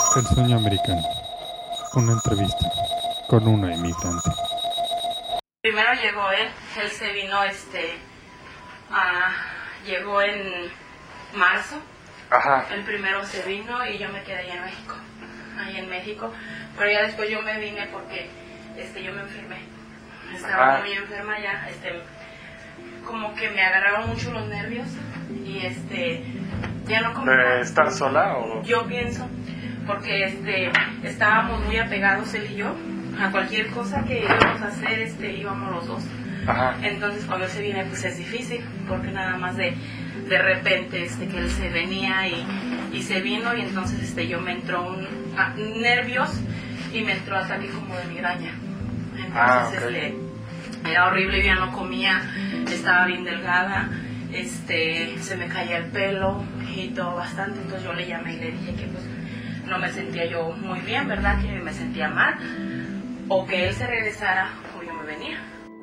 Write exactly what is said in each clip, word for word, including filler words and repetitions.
El sueño americano. Una entrevista con una inmigrante. Primero llegó él, él se vino, este, a, llegó en marzo. Ajá. El primero se vino y yo me quedé allá en México, ahí en México. Pero ya después yo me vine porque, este, yo me enfermé. Estaba Ajá. muy enferma ya, este, como que me agarraron mucho los nervios y, este, ya no como. ¿De estar sola o...? Yo pienso, porque este, estábamos muy apegados él y yo, a cualquier cosa que íbamos a hacer, este, íbamos los dos. Ajá. Entonces cuando él se viene pues es difícil, porque nada más de, de repente este, que él se venía y, y se vino y entonces este, yo me entró un, a, nervios y me entró ataque como de migraña. Entonces Ah, okay. este, era horrible, yo ya no comía, estaba bien delgada, este, se me caía el pelo y todo bastante, entonces yo le llamé y le dije que pues no me sentía yo muy bien, ¿verdad? Que me sentía mal, o que él se regresara o yo me venía.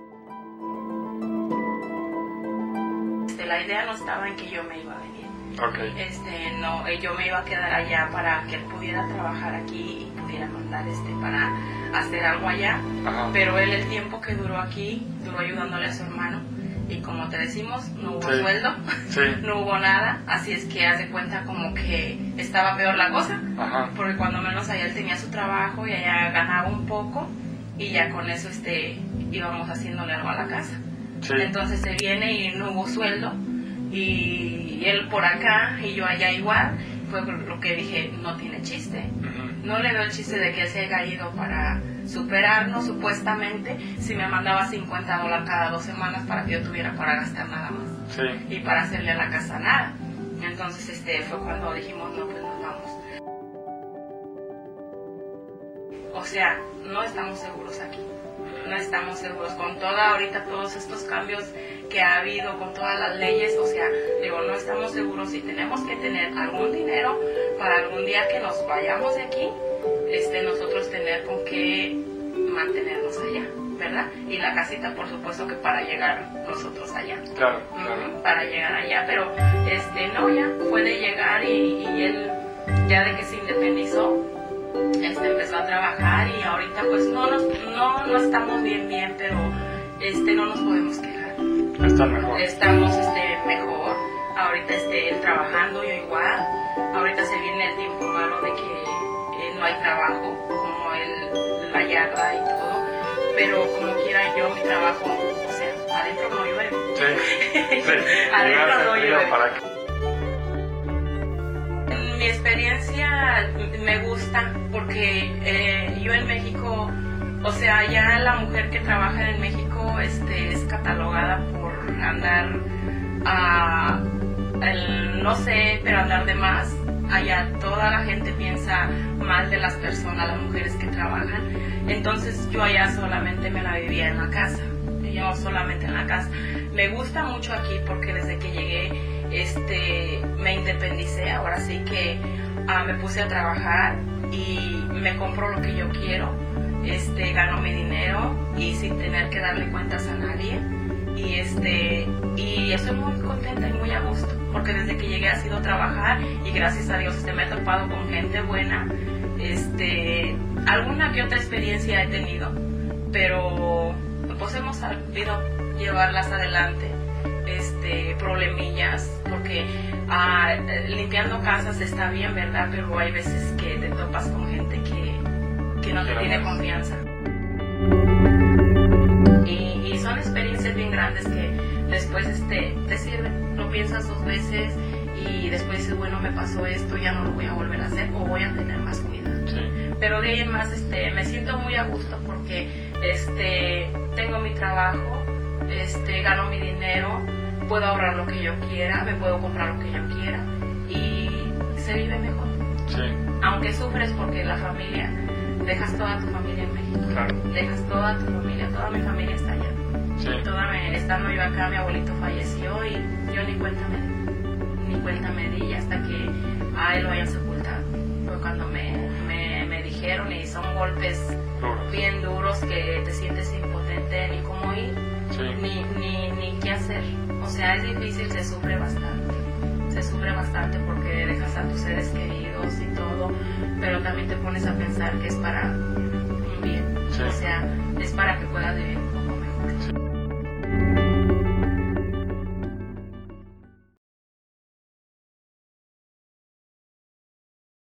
Este, la idea no estaba en que yo me iba a venir. Okay. Este, no, yo me iba a quedar allá para que él pudiera trabajar aquí y pudiera mandar este para hacer algo allá. Ajá. Pero él el tiempo que duró aquí, duró ayudándole a su hermano. Y como te decimos, no hubo Sí. sueldo, Sí. no hubo nada, así es que haz de cuenta como que estaba peor la cosa, Ajá. porque cuando menos allá él tenía su trabajo y allá ganaba un poco y ya con eso este íbamos haciéndole algo a la casa. Sí. Entonces se viene y no hubo sueldo y él por acá y yo allá igual, fue lo que dije, no tiene chiste. Ujú. No le veo el chiste de que él se haya ido para superarnos, supuestamente, si me mandaba cincuenta dólares cada dos semanas para que yo tuviera para gastar nada más. Sí. Y para hacerle a la casa nada. Entonces este fue cuando dijimos, no, pues nos vamos. O sea, no estamos seguros aquí. No estamos seguros. Con toda, ahorita todos estos cambios que ha habido, con todas las leyes, o sea, digo, no estamos seguros si tenemos que tener algún dinero para algún día que nos vayamos de aquí, este, nosotros tener con qué mantenernos allá, ¿verdad? Y la casita, por supuesto, que para llegar nosotros allá. Claro, claro. Ujú, para llegar allá, pero este, no, ya fue de llegar y, y él, ya de que se independizó, este, empezó a trabajar y ahorita pues no, nos, no, no estamos bien, bien, pero este, no nos podemos quejar. Está mejor. Estamos este, mejor, ahorita este, él trabajando, yo igual, ahorita se viene el tiempo malo de que eh, no hay trabajo, como él, la yarda y todo, pero como quiera yo, mi trabajo, o sea, adentro no llueve. Sí. Sí. Adentro no Llegaste llueve. para que... Mi experiencia me gusta porque eh, yo en México, o sea, ya la mujer que trabaja en México este, es catalogada por andar, a, el, no sé, pero andar de más. Allá toda la gente piensa mal de las personas, las mujeres que trabajan. Entonces yo allá solamente me la vivía en la casa, yo solamente en la casa. Me gusta mucho aquí porque desde que llegué este, me independicé, ahora sí que uh, me puse a trabajar y me compro lo que yo quiero, este, gano mi dinero y sin tener que darle cuentas a nadie. Y, este, y estoy muy contenta y muy a gusto, porque desde que llegué ha sido trabajar y gracias a Dios este, me he topado con gente buena. Este, alguna que otra experiencia he tenido, pero pues hemos sabido llevarlas adelante, este, problemillas, porque ah, limpiando casas está bien, ¿verdad? Pero hay veces que te topas con gente que, que no te tiene confianza. Y, y son experiencias bien grandes que después este, te sirven, lo piensas dos veces y después dices, bueno, me pasó esto, ya no lo voy a volver a hacer o voy a tener más cuidado. Sí. Pero de ahí en más este, me siento muy a gusto porque este, tengo mi trabajo, este, gano mi dinero, puedo ahorrar lo que yo quiera, me puedo comprar lo que yo quiera y se vive mejor. Sí. Aunque sufres porque la familia, dejas toda tu familia en México, Claro. dejas toda tu familia, toda mi familia está allá. Sí. Toda me, estando yo acá, mi abuelito falleció y yo ni cuenta me di, ni cuenta me di hasta que a él lo hayan sepultado. Fue cuando me, me, me dijeron y son golpes Duros. bien duros que te sientes impotente ni cómo ir, Sí. ni, ni, ni qué hacer. O sea, es difícil, se sufre bastante. Se sufre bastante porque dejas a tus seres queridos y todo, pero también te pones a pensar que es para